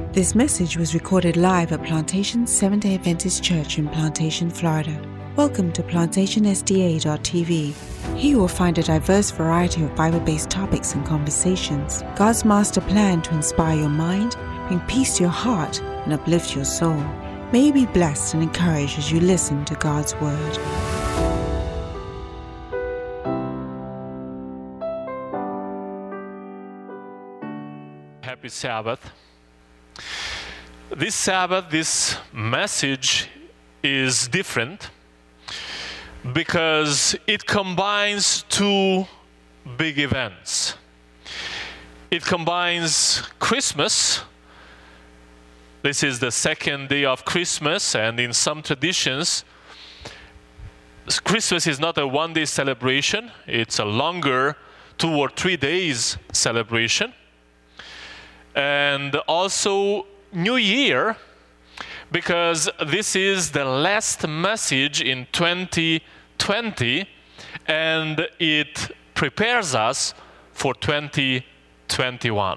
This message was recorded live at Plantation Seventh-day Adventist Church in Plantation, Florida. Welcome to PlantationSDA.tv. Here you will find a diverse variety of Bible-based topics and conversations. God's master plan to inspire your mind, bring peace to your heart, and uplift your soul. May you be blessed and encouraged as you listen to God's Word. Happy Sabbath. This Sabbath, this message is different because it combines two big events. It combines Christmas. This is the second day of Christmas, and in some traditions, Christmas is not a one-day celebration. It's a longer 2 or 3 days celebration. And also New Year, because this is the last message in 2020 and it prepares us for 2021.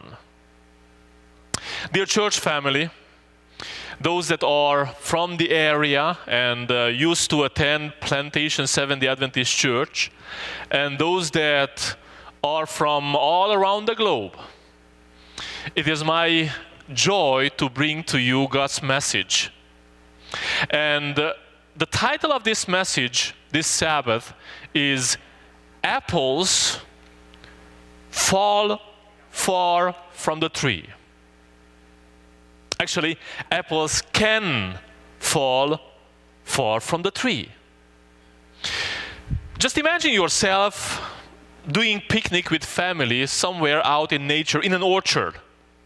Dear church family, those that are from the area and used to attend Plantation Seventh-day Adventist Church, and those that are from all around the globe, it is my joy to bring to you God's message. And the title of this message, this Sabbath, is Apples Fall Far from the Tree. Actually, apples can fall far from the tree. Just imagine yourself doing picnic with family somewhere out in nature in an orchard.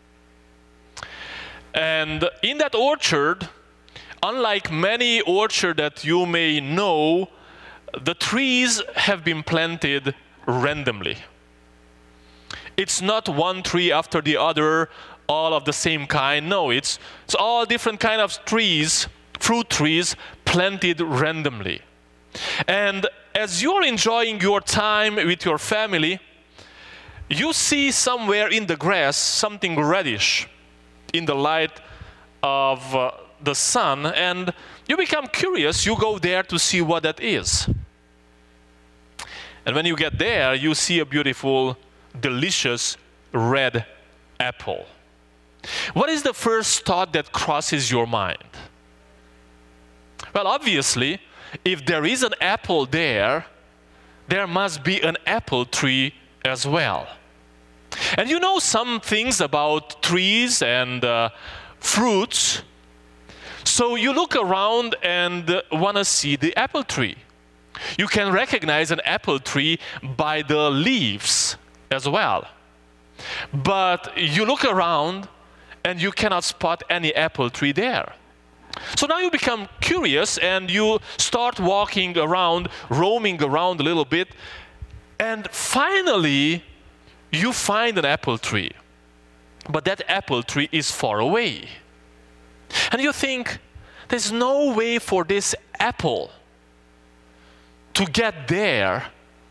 And in that orchard, unlike many orchards that you may know, the trees have been planted randomly. It's not one tree after the other, all of the same kind. No, it's all different kind of trees, fruit trees, planted randomly. And as you're enjoying your time with your family, you see somewhere in the grass something reddish in the light of the sun, and you become curious. You go there to see what that is. And when you get there, you see a beautiful, delicious red apple. What is the first thought that crosses your mind? Well, obviously, if there is an apple there, there must be an apple tree as well. And you know some things about trees and fruits, so you look around and want to see the apple tree. You can recognize an apple tree by the leaves as well. But you look around and you cannot spot any apple tree there. So now you become curious and you start walking around, roaming around a little bit, and finally you find an apple tree. But that apple tree is far away. And you think, there's no way for this apple to get there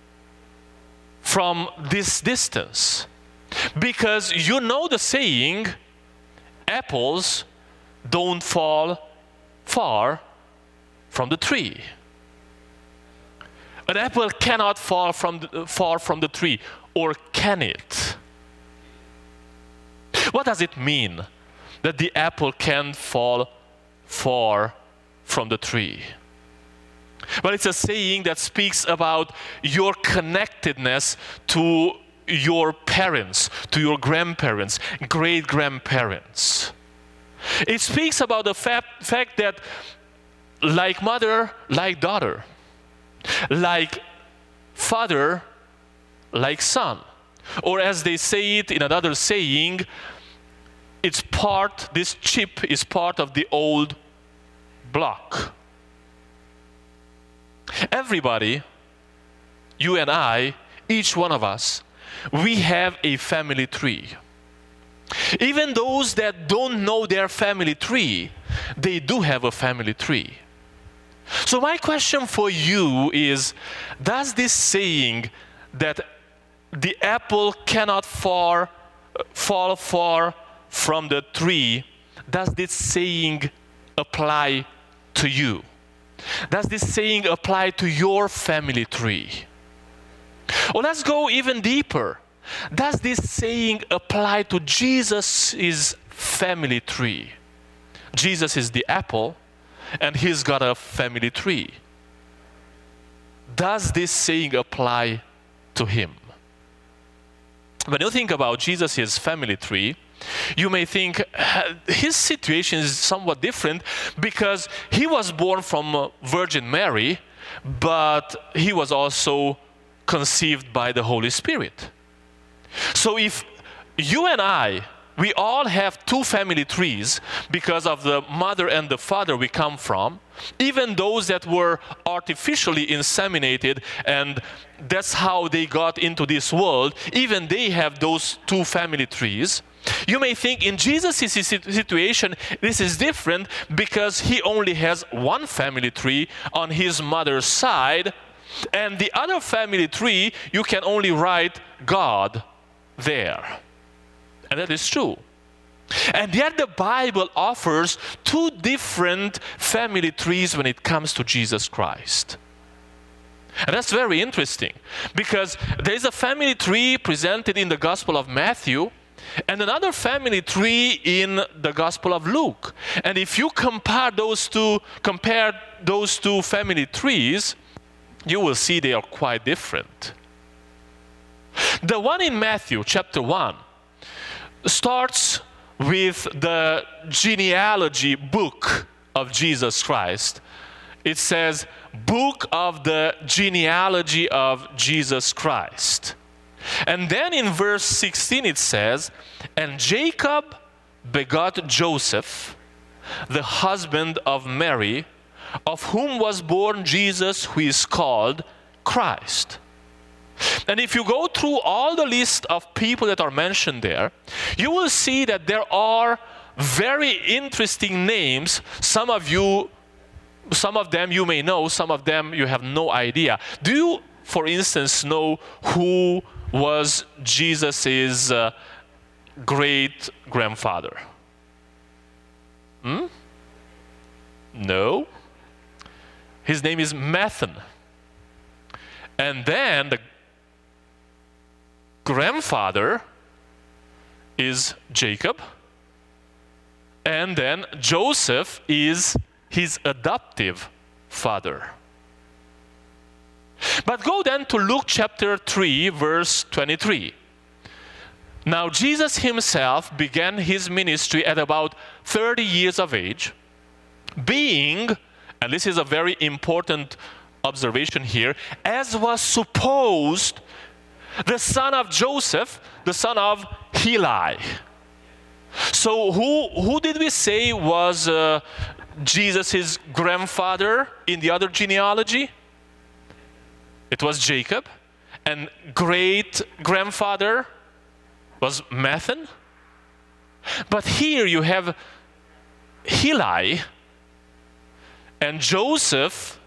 from this distance. Because you know the saying, apples don't fall far from the tree. An apple cannot fall far from the tree, or can it? What does it mean that the apple can fall far from the tree? Well, it's a saying that speaks about your connectedness to your parents, to your grandparents, great-grandparents. It speaks about the fact that like mother, like daughter, like father, like son. Or as they say it in another saying, this chip is part of the old block. Everybody, you and I, each one of us, we have a family tree. Even those that don't know their family tree, they do have a family tree. So my question for you is, does this saying that the apple cannot fall far from the tree does this saying apply to you? Does this saying apply to your family tree? Or let's go even deeper. Does this saying apply to Jesus' family tree? Jesus is the apple, and he's got a family tree. Does this saying apply to him? When you think about Jesus' family tree, you may think his situation is somewhat different because he was born from Virgin Mary, but he was also conceived by the Holy Spirit. So if you and I, we all have two family trees because of the mother and the father we come from, even those that were artificially inseminated, and that's how they got into this world, even they have those two family trees. You may think in Jesus' situation, this is different because he only has one family tree on his mother's side, and the other family tree, you can only write God there. And that is true. And yet the Bible offers two different family trees when it comes to Jesus Christ. And that's very interesting because there is a family tree presented in the Gospel of Matthew and another family tree in the Gospel of Luke. And if you compare those two family trees, you will see they are quite different. The one in Matthew chapter 1 starts with the genealogy book of Jesus Christ. It says, book of the genealogy of Jesus Christ. And then in verse 16 it says, and Jacob begot Joseph, the husband of Mary, of whom was born Jesus, who is called Christ. And if you go through all the list of people that are mentioned there, you will see that there are very interesting names. Some of them you may know, some of them you have no idea. Do you, for instance, know who was Jesus' great-grandfather? No. His name is Mathan. And then the grandfather is Jacob, and then Joseph is his adoptive father. But go then to Luke chapter 3, verse 23. Now Jesus himself began his ministry at about 30 years of age, being, and this is a very important observation here, as was supposed, the son of Joseph, the son of Heli. So who did we say was Jesus' grandfather in the other genealogy? It was Jacob. And great-grandfather was Mathan. But here you have Heli, and Joseph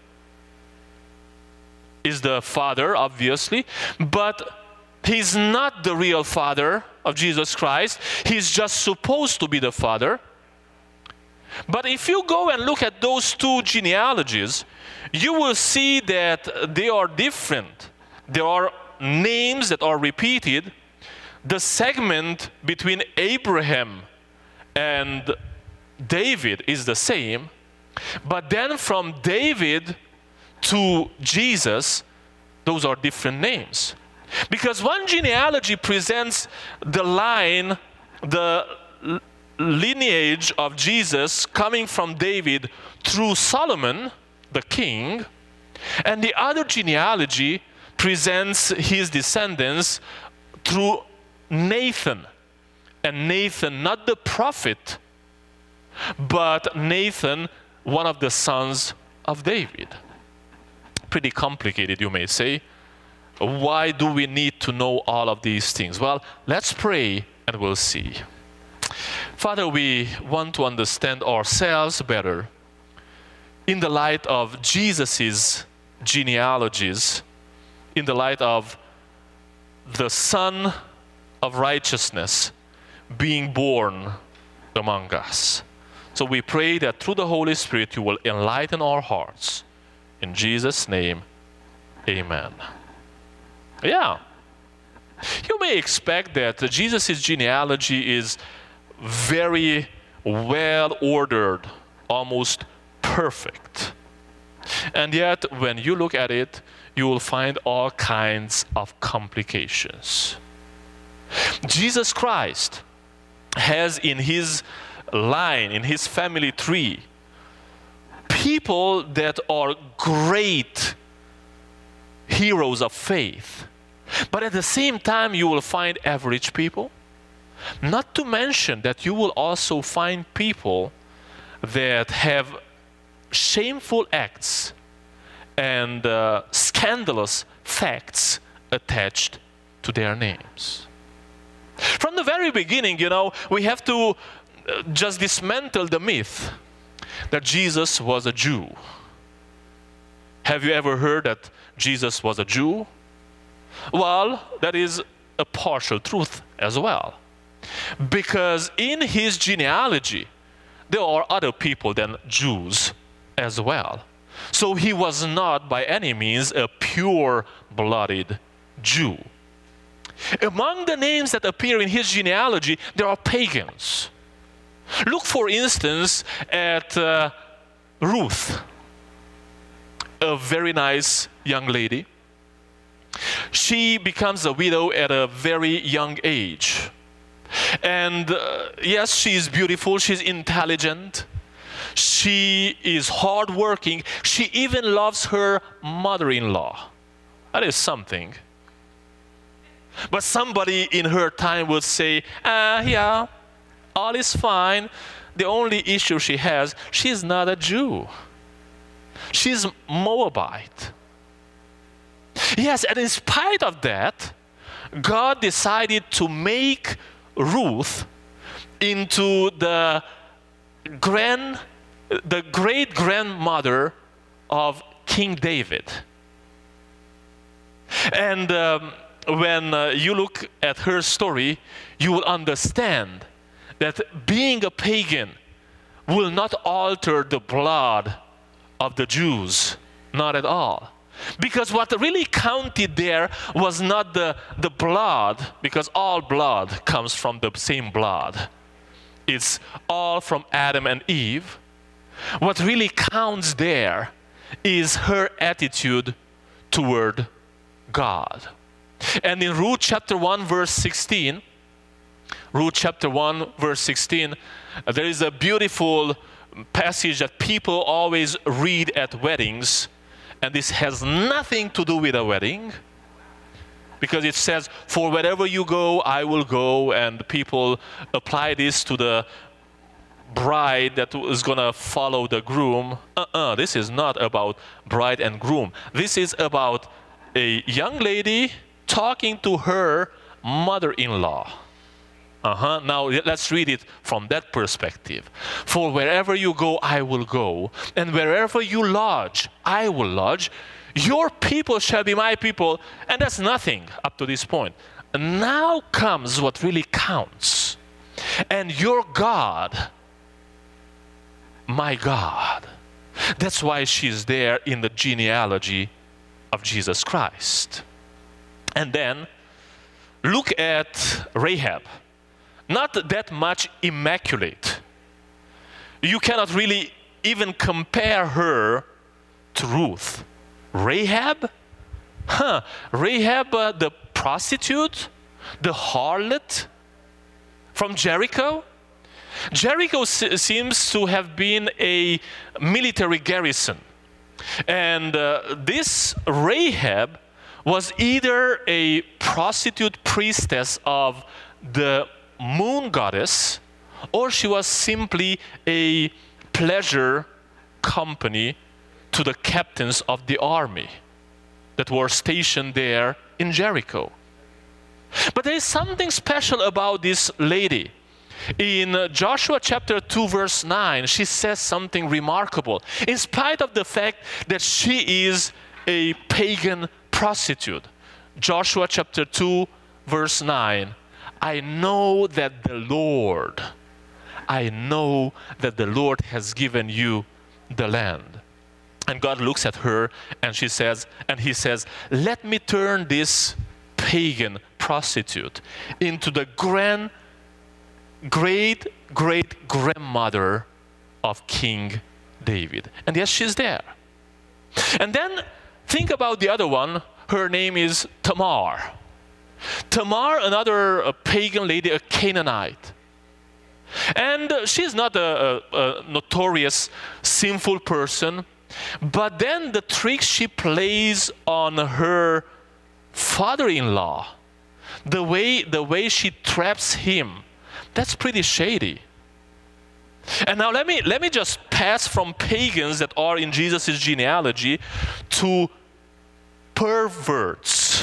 is the father, obviously, but he's not the real father of Jesus Christ. He's just supposed to be the father. But if you go and look at those two genealogies, you will see that they are different. There are names that are repeated. The segment between Abraham and David is the same, but then from David to Jesus, those are different names. Because one genealogy presents the line, the lineage of Jesus coming from David through Solomon, the king, and the other genealogy presents his descendants through Nathan. And Nathan, not the prophet, but Nathan, one of the sons of David. Pretty complicated, you may say. Why do we need to know all of these things? Well, let's pray and we'll see. Father, we want to understand ourselves better in the light of Jesus' genealogies, in the light of the Son of Righteousness being born among us. So we pray that through the Holy Spirit you will enlighten our hearts. In Jesus' name, amen. Yeah. You may expect that Jesus' genealogy is very well ordered, almost perfect. And yet, when you look at it, you will find all kinds of complications. Jesus Christ has in his line, in his family tree, people that are great heroes of faith. But at the same time, you will find average people. Not to mention that you will also find people that have shameful acts and scandalous facts attached to their names. From the very beginning, we have to just dismantle the myth that Jesus was a Jew. Have you ever heard that Jesus was a Jew? Well, that is a partial truth as well. Because in his genealogy, there are other people than Jews as well. So he was not by any means a pure-blooded Jew. Among the names that appear in his genealogy, there are pagans. Look, for instance, at Ruth, a very nice young lady. She becomes a widow at a very young age. And yes, she is beautiful, she's intelligent, she is hardworking, she even loves her mother-in-law. That is something. But somebody in her time would say, yeah, all is fine. The only issue she has, she's not a Jew. She's Moabite. Yes, and in spite of that, God decided to make Ruth into the great-grandmother of King David. And when you look at her story, you will understand that being a pagan will not alter the blood of the Jews, not at all. Because what really counted there was not the blood, because all blood comes from the same blood. It's all from Adam and Eve. What really counts there is her attitude toward God. And in Ruth chapter 1 verse 16, there is a beautiful passage that people always read at weddings. And this has nothing to do with a wedding, because it says, for wherever you go, I will go, and people apply this to the bride that is going to follow the groom. This is not about bride and groom. This is about a young lady talking to her mother-in-law. Now let's read it from that perspective. For wherever you go, I will go, and wherever you lodge, I will lodge. Your people shall be my people, and that's nothing up to this point. And now comes what really counts. And your God, my God. That's why she's there in the genealogy of Jesus Christ. And then look at Rahab. Not that much immaculate. You cannot really even compare her to Ruth. Rahab? Rahab, the prostitute, the harlot from Jericho? Jericho seems to have been a military garrison. And this Rahab was either a prostitute priestess of the moon goddess, or she was simply a pleasure company to the captains of the army that were stationed there in Jericho. But there is something special about this lady. In Joshua chapter 2 verse 9, she says something remarkable. In spite of the fact that she is a pagan prostitute. Joshua chapter 2 verse 9. I know that the Lord, I know that the Lord has given you the land. And God looks at her and he says, let me turn this pagan prostitute into the great-great-grandmother of King David. And yes, she's there. And then think about the other one. Her name is Tamar. Tamar, another pagan lady, a Canaanite. And she's not a notorious sinful person, but then the trick she plays on her father-in-law, the way she traps him, that's pretty shady. And now let me just pass from pagans that are in Jesus' genealogy to perverts.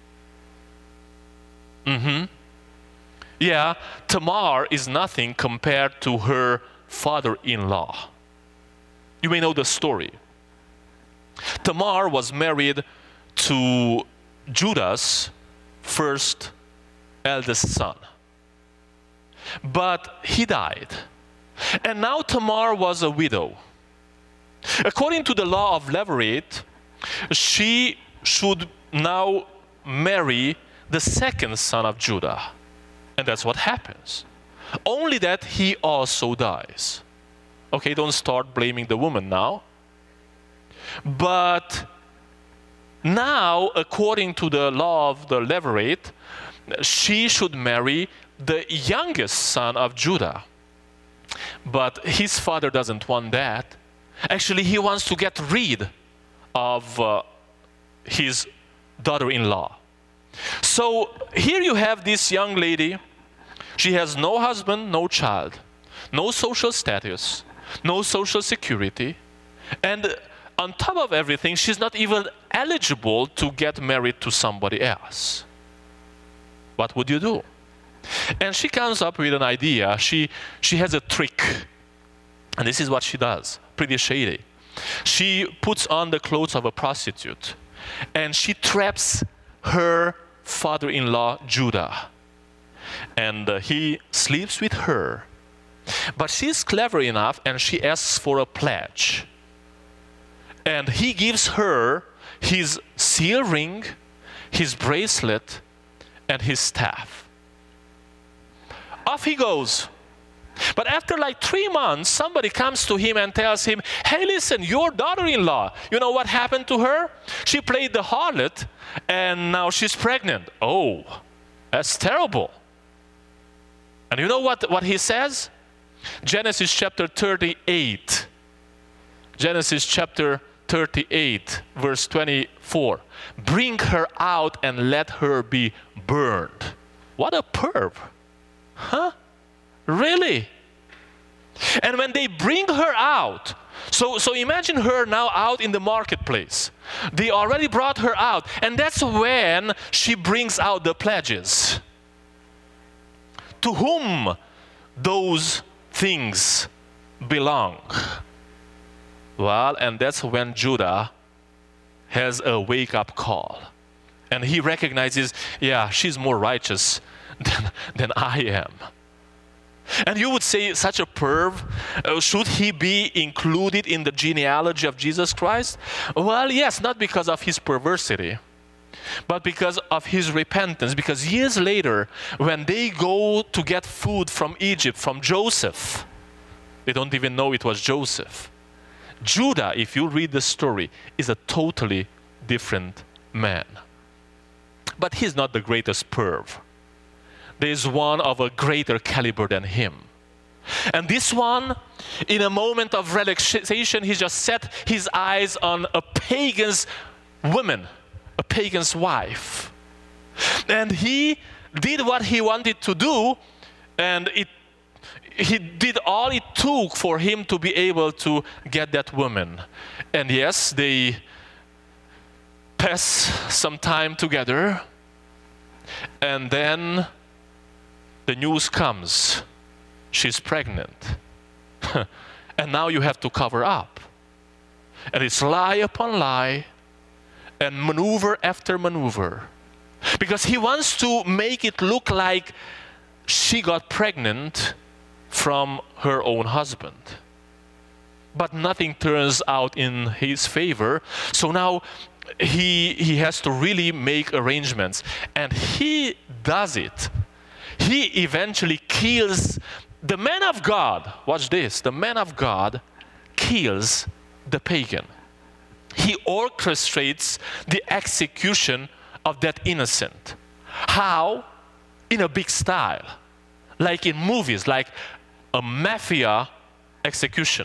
Yeah, Tamar is nothing compared to her father-in-law. You may know the story. Tamar was married to Judah's first eldest son. But he died. And now Tamar was a widow. According to the law of Levirate, she should now marry the second son of Judah. And that's what happens. Only that he also dies. Okay, don't start blaming the woman now. But now, according to the law of the Levirate, she should marry the youngest son of Judah. But his father doesn't want that. Actually, he wants to get rid of his daughter-in-law. So here you have this young lady. She has no husband, no child, no social status, no social security, and on top of everything, she's not even eligible to get married to somebody else. What would you do? And she comes up with an idea. She has a trick, and this is what she does, pretty shady. She puts on the clothes of a prostitute, and she traps her father-in-law, Judah. And he sleeps with her. But she's clever enough, and she asks for a pledge. And he gives her his seal ring, his bracelet, and his staff. Off he goes. But after like 3 months, somebody comes to him and tells him, hey, listen, your daughter-in-law, you know what happened to her? She played the harlot, and now she's pregnant. Oh, that's terrible. And you know what he says? Genesis chapter 38. Genesis chapter 38, verse 24. Bring her out and let her be burned. What a perv. Huh? Really? And when they bring her out, so imagine her now out in the marketplace. They already brought her out, and that's when she brings out the pledges. To whom those things belong? Well, and that's when Judah has a wake-up call. And he recognizes, yeah, she's more righteous than I am. And you would say, such a perv, should he be included in the genealogy of Jesus Christ? Well, yes, not because of his perversity, but because of his repentance. Because years later, when they go to get food from Egypt, from Joseph, they don't even know it was Joseph. Judah, if you read the story, is a totally different man. But he's not the greatest perv. There is one of a greater caliber than him. And this one, in a moment of relaxation, he just set his eyes on a pagan's woman, a pagan's wife. And he did what he wanted to do, and he did all it took for him to be able to get that woman. And yes, they pass some time together, and then the news comes, she's pregnant. And now you have to cover up. And it's lie upon lie, and maneuver after maneuver. Because he wants to make it look like she got pregnant from her own husband. But nothing turns out in his favor. So now he has to really make arrangements. And he does it. He eventually kills the man of God. Watch this. The man of God kills the pagan. He orchestrates the execution of that innocent. How? In a big style. Like in movies, like a mafia execution.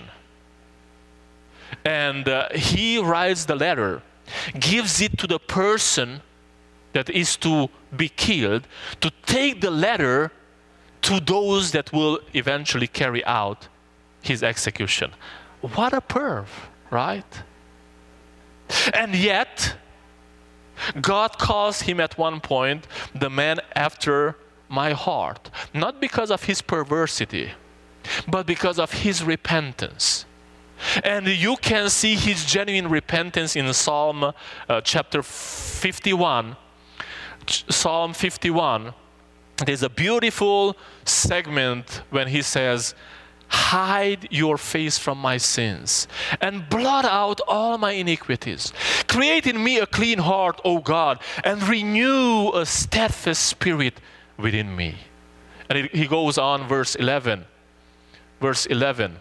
And he writes the letter, gives it to the person that is to be killed, to take the letter to those that will eventually carry out his execution. What a perv, right? And yet, God calls him at one point the man after my heart. Not because of his perversity, but because of his repentance. And you can see his genuine repentance in Psalm chapter 51. Psalm 51, there's a beautiful segment when he says, hide your face from my sins and blot out all my iniquities. Create in me a clean heart, O God, and renew a steadfast spirit within me. And he goes on, verse 11. Verse 11.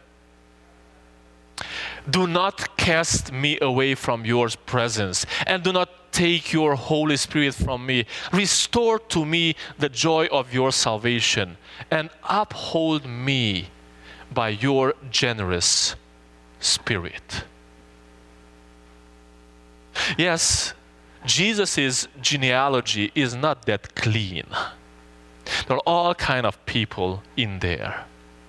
Do not cast me away from your presence, and do not take your Holy Spirit from me. Restore to me the joy of your salvation, and uphold me by your generous spirit. Yes, Jesus' genealogy is not that clean. There are all kinds of people in there.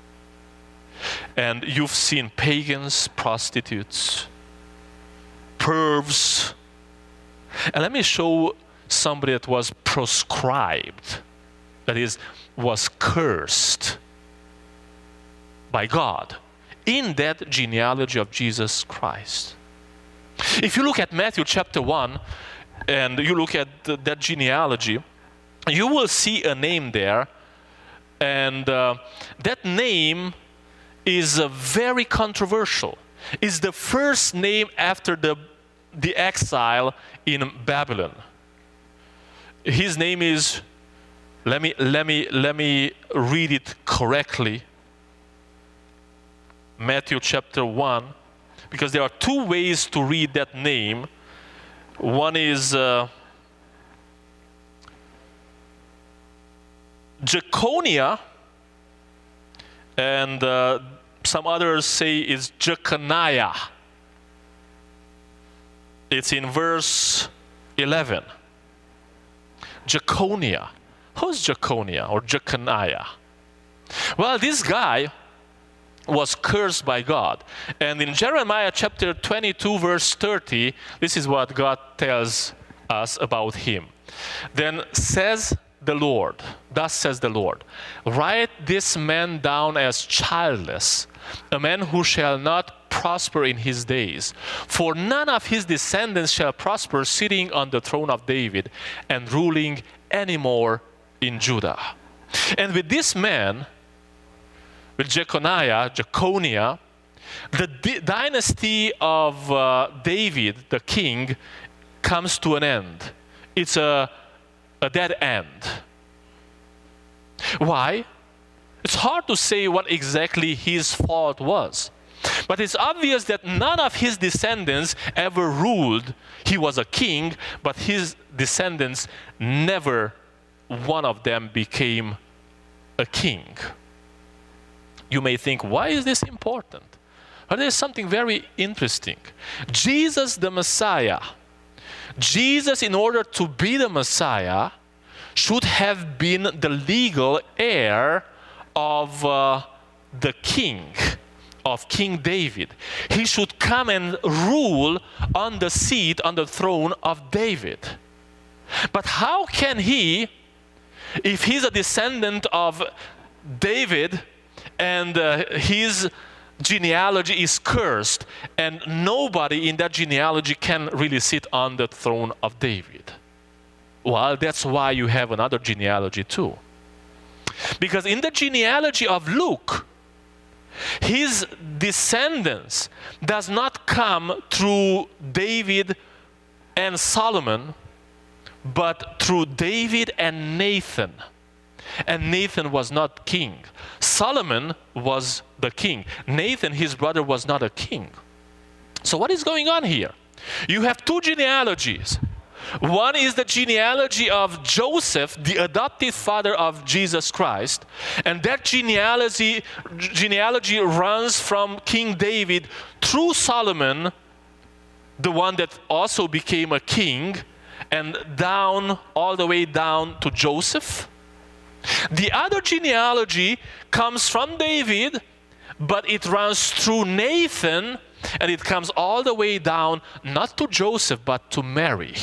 And you've seen pagans, prostitutes, pervs. And let me show somebody that was proscribed, that is, was cursed by God in that genealogy of Jesus Christ. If you look at Matthew chapter 1 and you look at that genealogy, you will see a name there, and that name is very controversial. It's the first name after the exile in Babylon. His name is, let me read it correctly. Matthew chapter 1, because there are two ways to read that name. One is Jeconiah, and some others say it's Jeconiah. It's in verse 11. Jeconiah. Who's Jeconiah or Jeconiah? Well, this guy was cursed by God. And in Jeremiah chapter 22 verse 30, this is what God tells us about him. Then says the Lord, thus says the Lord, write this man down as childless, a man who shall not prosper in his days. For none of his descendants shall prosper, sitting on the throne of David and ruling anymore in Judah. And with this man, with Jeconiah, the dynasty of David, the king, comes to an end. It's a dead end. Why? It's hard to say what exactly his fault was. But it's obvious that none of his descendants ever ruled. He was a king, but his descendants never, one of them became a king. You may think, why is this important? But there's something very interesting. Jesus the Messiah, Jesus, in order to be the Messiah, should have been the legal heir of the king, of King David. He should come and rule on the seat, on the throne of David. But how can he, if he's a descendant of David and his genealogy is cursed, and nobody in that genealogy can really sit on the throne of David? Well, that's why you have another genealogy too. Because in the genealogy of Luke, his descendants does not come through David and Solomon, but through David and Nathan. And Nathan was not king. Solomon was the king. Nathan, his brother, was not a king. So what is going on here? You have two genealogies. One is the genealogy of Joseph, the adopted father of Jesus Christ. And that genealogy runs from King David through Solomon, the one that also became a king, and down, all the way down to Joseph. The other genealogy comes from David, but it runs through Nathan, and it comes all the way down, not to Joseph, but to Mary.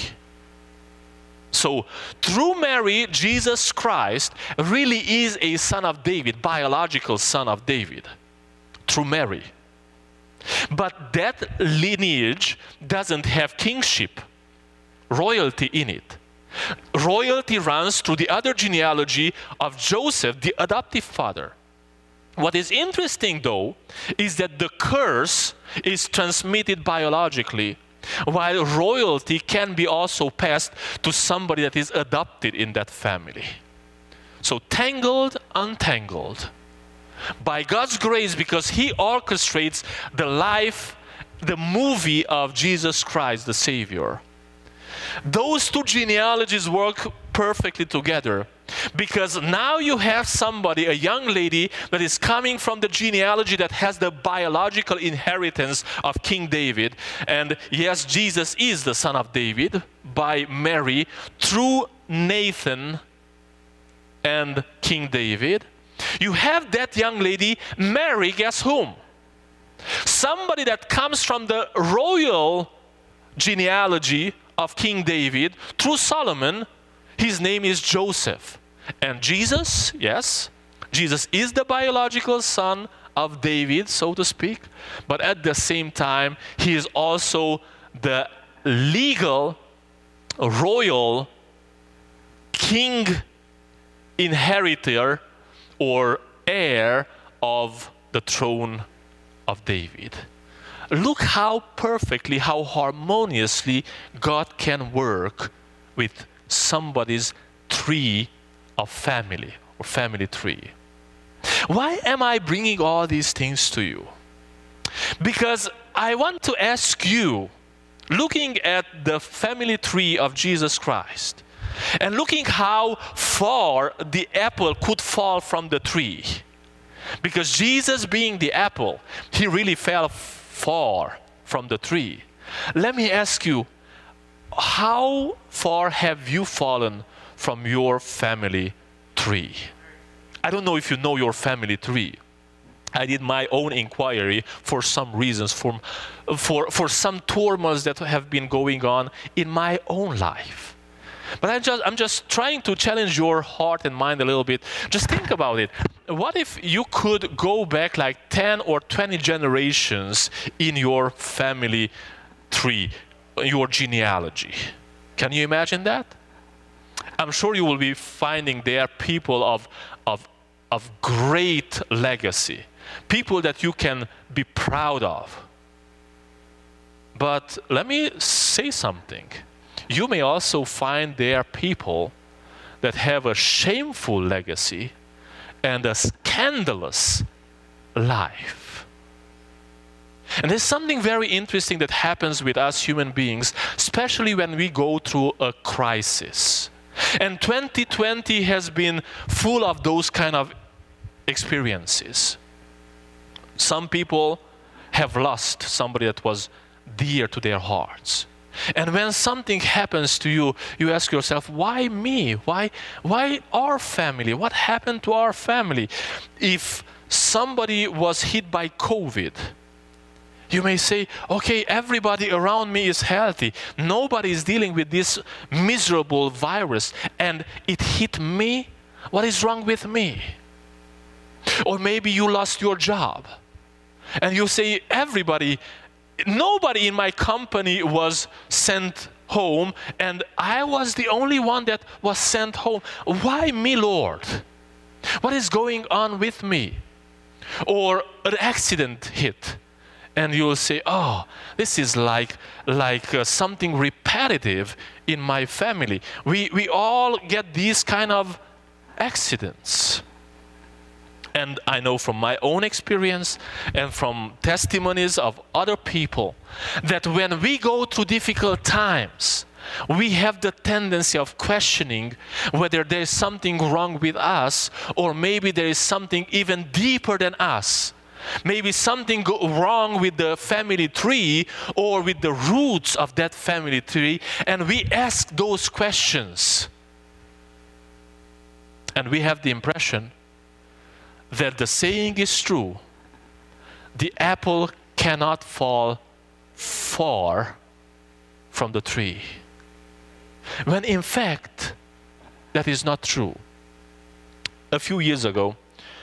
So, through Mary, Jesus Christ really is a son of David, biological son of David, through Mary. But that lineage doesn't have kingship, royalty in it. Royalty runs through the other genealogy of Joseph, the adoptive father. What is interesting, though, is that the curse is transmitted biologically, while royalty can be also passed to somebody that is adopted in that family. So tangled, untangled. By God's grace, because He orchestrates the life, the movie of Jesus Christ, the Savior. Those two genealogies work perfectly together, because now you have somebody, a young lady, that is coming from the genealogy that has the biological inheritance of King David. And yes, Jesus is the son of David by Mary through Nathan and King David. You have that young lady marry, guess whom? Somebody that comes from the royal genealogy of King David through Solomon. His name is Joseph. And Jesus, yes, Jesus is the biological son of David, so to speak, but at the same time, he is also the legal, royal, king inheritor or heir of the throne of David. Look how perfectly, how harmoniously God can work with somebody's tree of family or family tree. Why am I bringing all these things to you? Because I want to ask you, looking at the family tree of Jesus Christ and looking how far the apple could fall from the tree, because Jesus being the apple, he really fell far from the tree. Let me ask you, how far have you fallen from your family tree? I don't know if you know your family tree. I did my own inquiry for some reasons, for some turmoils that have been going on in my own life. But I'm just trying to challenge your heart and mind a little bit. Just think about it. What if you could go back like 10 or 20 generations in your family tree, your genealogy? Can you imagine that? I'm sure you will be finding there people of great legacy, people that you can be proud of. But let me say something. You may also find there people that have a shameful legacy and a scandalous life. And there's something very interesting that happens with us human beings, especially when we go through a crisis. And 2020 has been full of those kind of experiences. Some people have lost somebody that was dear to their hearts. And when something happens to you, you ask yourself, why me? Why our family? What happened to our family? If somebody was hit by COVID, you may say, okay, everybody around me is healthy. Nobody is dealing with this miserable virus, and it hit me. What is wrong with me? Or maybe you lost your job, and you say, nobody in my company was sent home, and I was the only one that was sent home. Why me, Lord? What is going on with me? Or an accident hit, and you will say, oh, this is like something repetitive in my family. We all get these kind of accidents. And I know from my own experience and from testimonies of other people that when we go through difficult times, we have the tendency of questioning whether there is something wrong with us, or maybe there is something even deeper than us. Maybe something wrong with the family tree or with the roots of that family tree, and we ask those questions. And we have the impression that the saying is true: the apple cannot fall far from the tree. When in fact, that is not true. A few years ago,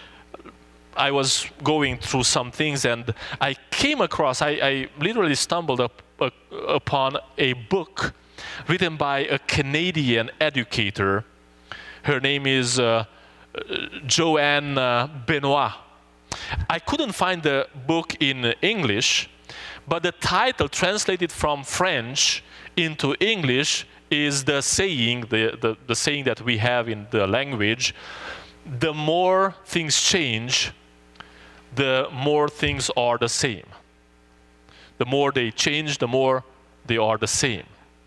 I was going through some things, and I came across, I literally stumbled upon a book written by a Canadian educator. Her name is Joanne Benoit. I couldn't find the book in English, but the title translated from French into English is the saying, the saying that we have in the language: the more things change, the more things are the same. The more they change, the more they are the same.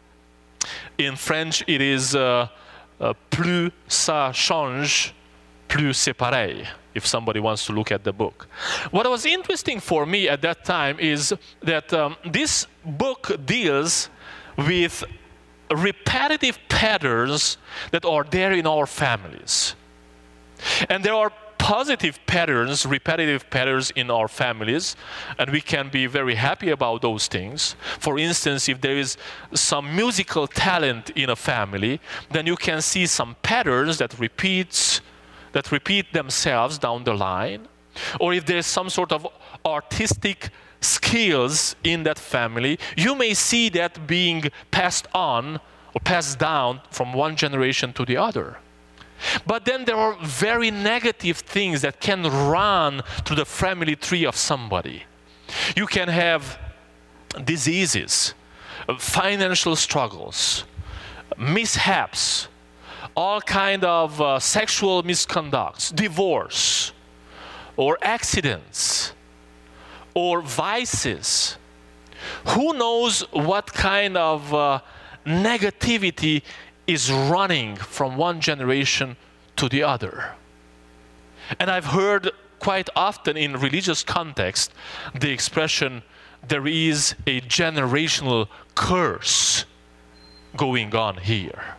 In French, it is plus ça change, plus c'est pareil, if somebody wants to look at the book. What was interesting for me at that time is that this book deals with repetitive patterns that are there in our families. And there are positive patterns, repetitive patterns in our families, and we can be very happy about those things. For instance, if there is some musical talent in a family, then you can see some patterns that repeat themselves down the line. Or if there's some sort of artistic skills in that family, you may see that being passed on or passed down from one generation to the other. But then there are very negative things that can run through the family tree of somebody. You can have diseases, financial struggles, mishaps, all kind of sexual misconducts, divorce, or accidents, or vices. Who knows what kind of negativity is running from one generation to the other. And I've heard quite often in religious context the expression, there is a generational curse going on here.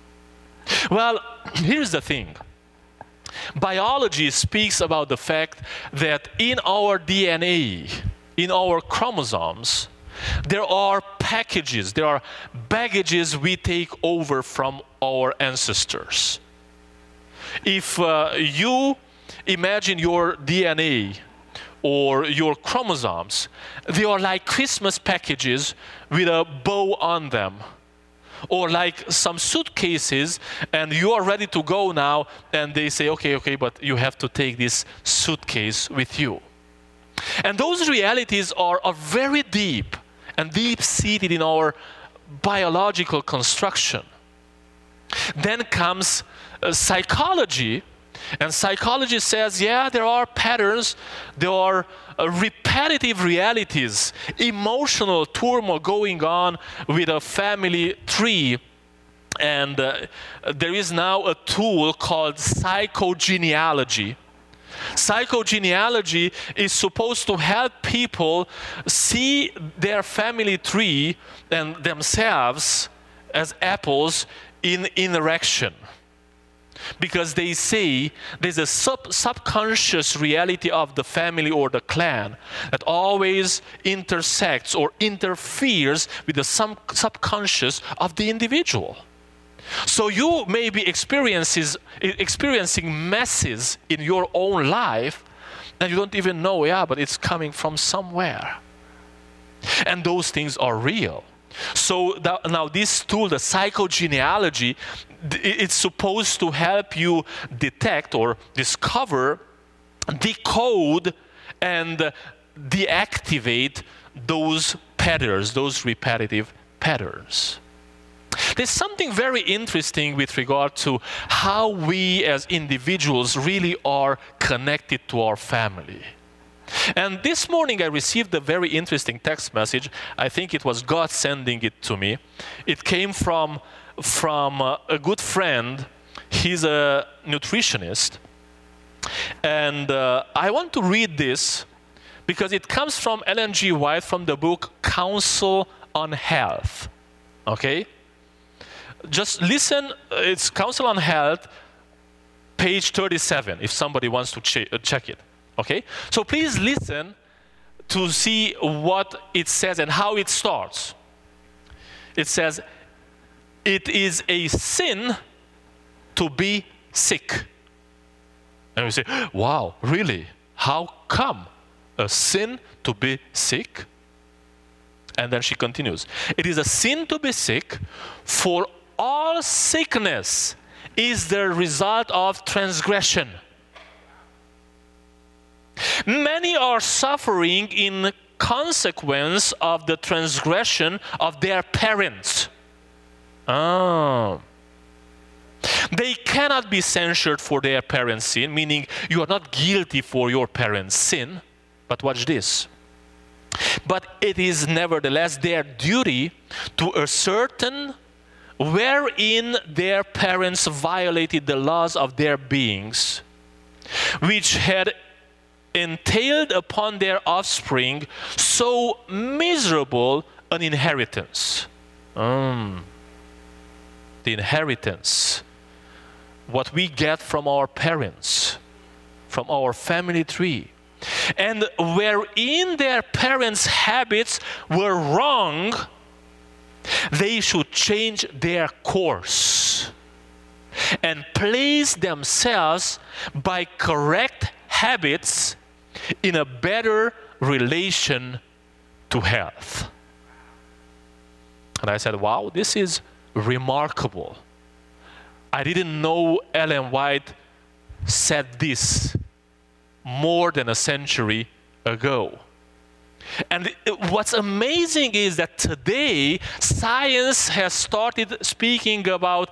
Well, here's the thing. Biology speaks about the fact that in our DNA, in our chromosomes, there are packages, there are baggages we take over from our ancestors. If you imagine your DNA or your chromosomes, they are like Christmas packages with a bow on them. Or like some suitcases, and you are ready to go now, and they say, okay, but you have to take this suitcase with you. And those realities are very deep and deep-seated in our biological construction. Then comes psychology, and psychology says, yeah, there are patterns, there are repetitive realities, emotional turmoil going on with a family tree. And there is now a tool called psychogenealogy. Psychogenealogy is supposed to help people see their family tree and themselves as apples in interaction. Because they say there's a subconscious reality of the family or the clan that always intersects or interferes with the subconscious of the individual. So you may be experiencing messes in your own life and you don't even know, but it's coming from somewhere. And those things are real. So now this tool, the psychogenealogy, it's supposed to help you detect or discover, decode, and deactivate those patterns, those repetitive patterns. There's something very interesting with regard to how we as individuals really are connected to our family. And this morning I received a very interesting text message. I think it was God sending it to me. It came from a good friend. He's a nutritionist. And I want to read this because it comes from Ellen G. White from the book Counsel on Health. Okay? Just listen. It's Counsel on Health, page 37, if somebody wants to check it. Okay? So please listen to see what it says and how it starts. It says, it is a sin to be sick. And we say, wow, really? How come? A sin to be sick? And then she continues, it is a sin to be sick, for all sickness is the result of transgression. Many are suffering in consequence of the transgression of their parents. Oh. They cannot be censured for their parents' sin, meaning you are not guilty for your parents' sin. But watch this. But it is nevertheless their duty to ascertain wherein their parents violated the laws of their beings, which had entailed upon their offspring so miserable an inheritance. The inheritance, what we get from our parents, from our family tree, and wherein their parents' habits were wrong, they should change their course and place themselves by correct habits in a better relation to health. And I said, wow, this is remarkable. I didn't know Ellen White said this more than a century ago. And what's amazing is that today science has started speaking about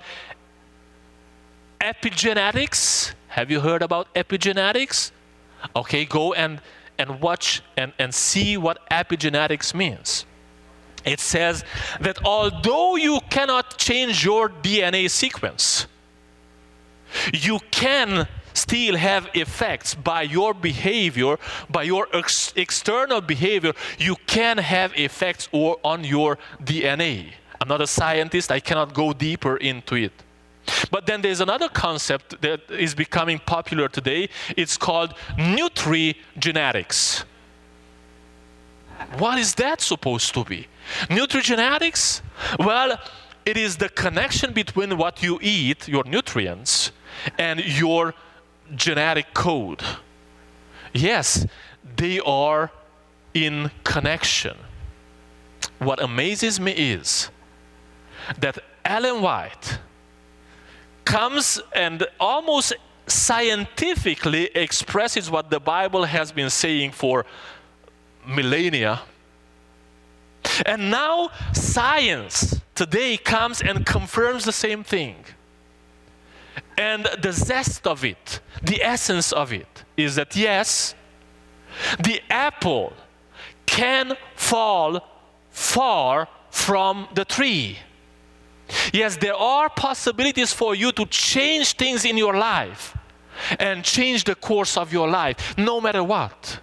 epigenetics. Have you heard about epigenetics? Okay, go and watch and see what epigenetics means. It says that although you cannot change your DNA sequence, you can still have effects by your behavior, by your external behavior. You can have effects on your DNA. I'm not a scientist, I cannot go deeper into it. But then there's another concept that is becoming popular today. It's called nutrigenetics. What is that supposed to be? Nutrigenetics? Well, it is the connection between what you eat, your nutrients, and your genetic code. Yes, they are in connection. What amazes me is that Ellen White comes and almost scientifically expresses what the Bible has been saying for millennia. And now science today comes and confirms the same thing. And the zest of it, the essence of it, is that yes, the apple can fall far from the tree. Yes, there are possibilities for you to change things in your life and change the course of your life, no matter what.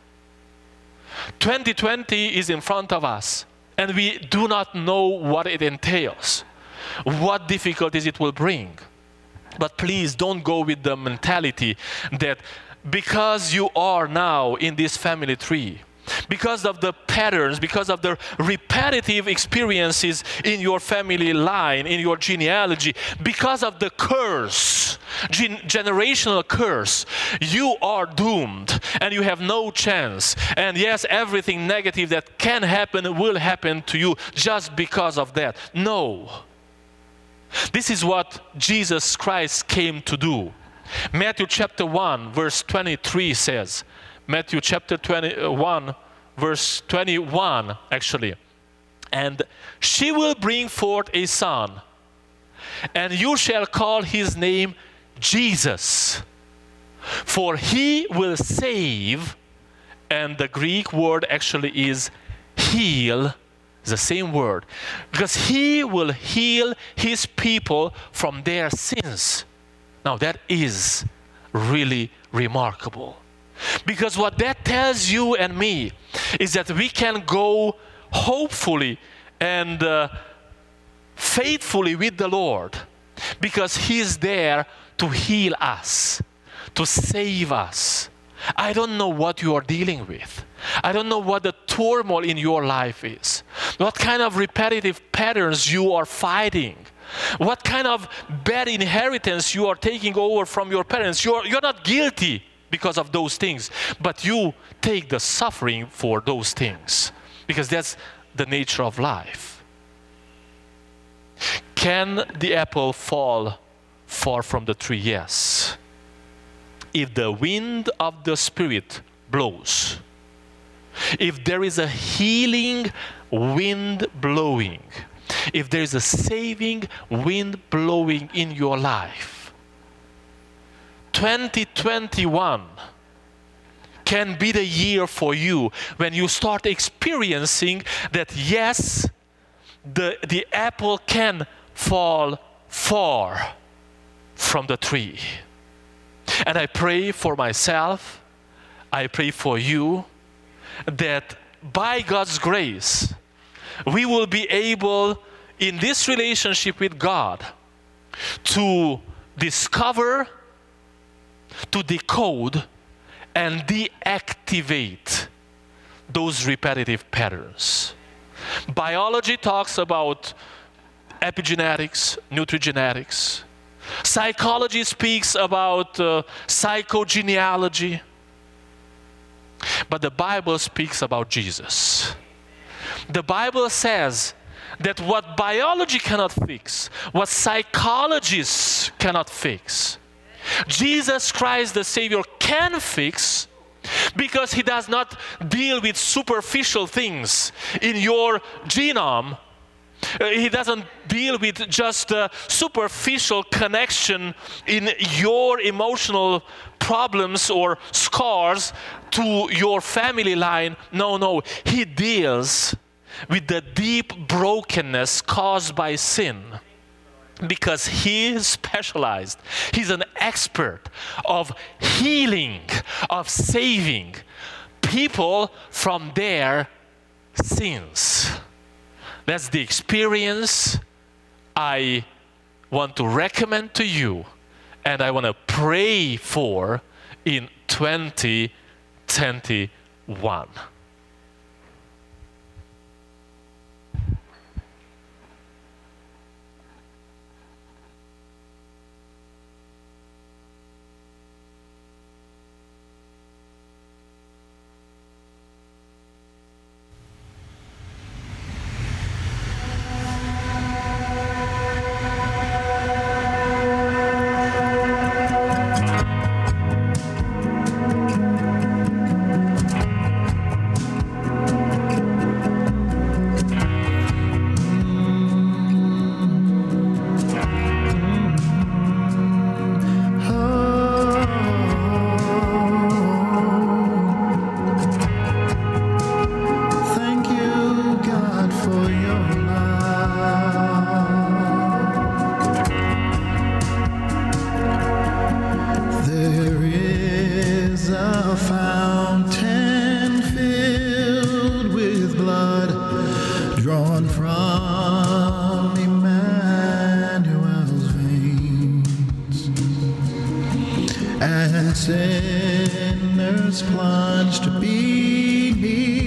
2020 is in front of us, and we do not know what it entails, what difficulties it will bring. But please don't go with the mentality that because you are now in this family tree, because of the patterns, because of the repetitive experiences in your family line, in your genealogy, because of the curse, generational curse, you are doomed and you have no chance. And yes, everything negative that can happen will happen to you just because of that. No. This is what Jesus Christ came to do. Matthew chapter 1 verse 23 says, Matthew chapter 21 verse 21 actually, and she will bring forth a son, and you shall call his name Jesus, for he will save, and the Greek word actually is heal, the same word, because he will heal his people from their sins. Now that is really remarkable, because what that tells you and me is that we can go hopefully and faithfully with the Lord, because he is there to heal us, to save us. I don't know what you are dealing with. I don't know what the turmoil in your life is, what kind of repetitive patterns you are fighting, what kind of bad inheritance you are taking over from your parents. You're not guilty because of those things, but you take the suffering for those things, because that's the nature of life. Can the apple fall far from the tree? Yes. If the wind of the Spirit blows, if there is a healing wind blowing, if there is a saving wind blowing in your life, 2021 can be the year for you when you start experiencing that, yes, the apple can fall far from the tree. And I pray for myself, I pray for you, that by God's grace, we will be able, in this relationship with God, to discover, to decode, and deactivate those repetitive patterns. Biology talks about epigenetics, nutrigenetics. Psychology speaks about psychogenealogy. But the Bible speaks about Jesus. The Bible says that what biology cannot fix, what psychologists cannot fix, Jesus Christ the Savior can fix, because he does not deal with superficial things in your genome. He doesn't deal with just a superficial connection in your emotional problems or scars to your family line. No. He deals with the deep brokenness caused by sin, because he is specialized. He's an expert of healing, of saving people from their sins. That's the experience I want to recommend to you, and I want to pray for in 2021. drawn from Emmanuel's veins, and sinners plunged beneath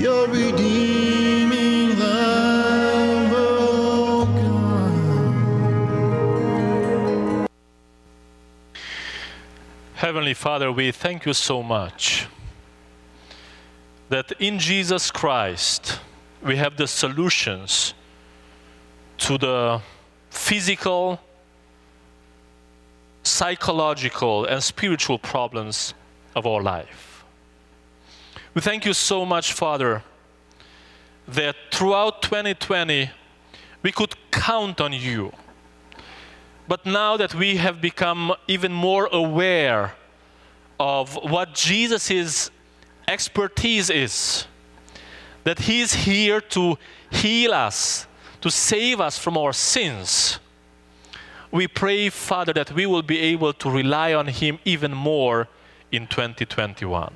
your redeeming love, oh God. Heavenly Father, we thank you so much that in Jesus Christ we have the solutions to the physical, psychological, and spiritual problems of our life. We thank you so much, Father, that throughout 2020 we could count on you. But now that we have become even more aware of what Jesus' expertise is, that He is here to heal us, to save us from our sins, we pray, Father, that we will be able to rely on Him even more in 2021.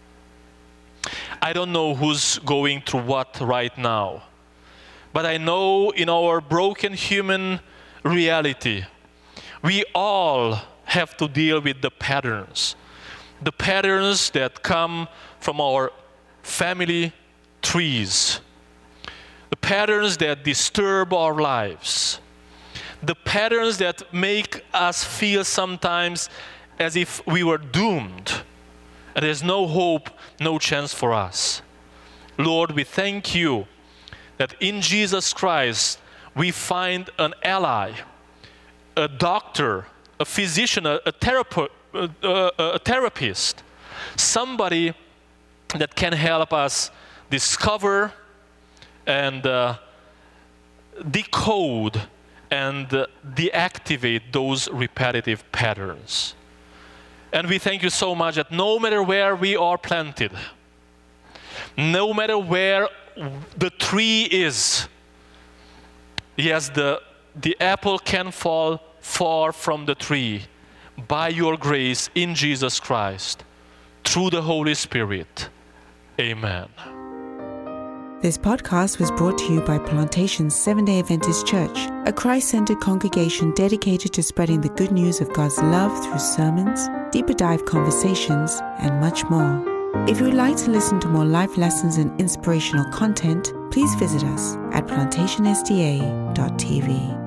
I don't know who's going through what right now, but I know in our broken human reality, we all have to deal with the patterns that come from our family trees, the patterns that disturb our lives, the patterns that make us feel sometimes as if we were doomed and there's no hope, no chance for us. Lord, we thank you that in Jesus Christ we find an ally, a doctor, a physician, a therapist, somebody that can help us discover and decode and deactivate those repetitive patterns. And we thank you so much that no matter where we are planted, no matter where the tree is, yes, the apple can fall far from the tree by your grace in Jesus Christ, through the Holy Spirit. Amen. This podcast was brought to you by Plantation Seventh-day Adventist Church, a Christ-centered congregation dedicated to spreading the good news of God's love through sermons, deeper dive conversations, and much more. If you would like to listen to more life lessons and inspirational content, please visit us at plantationsda.tv.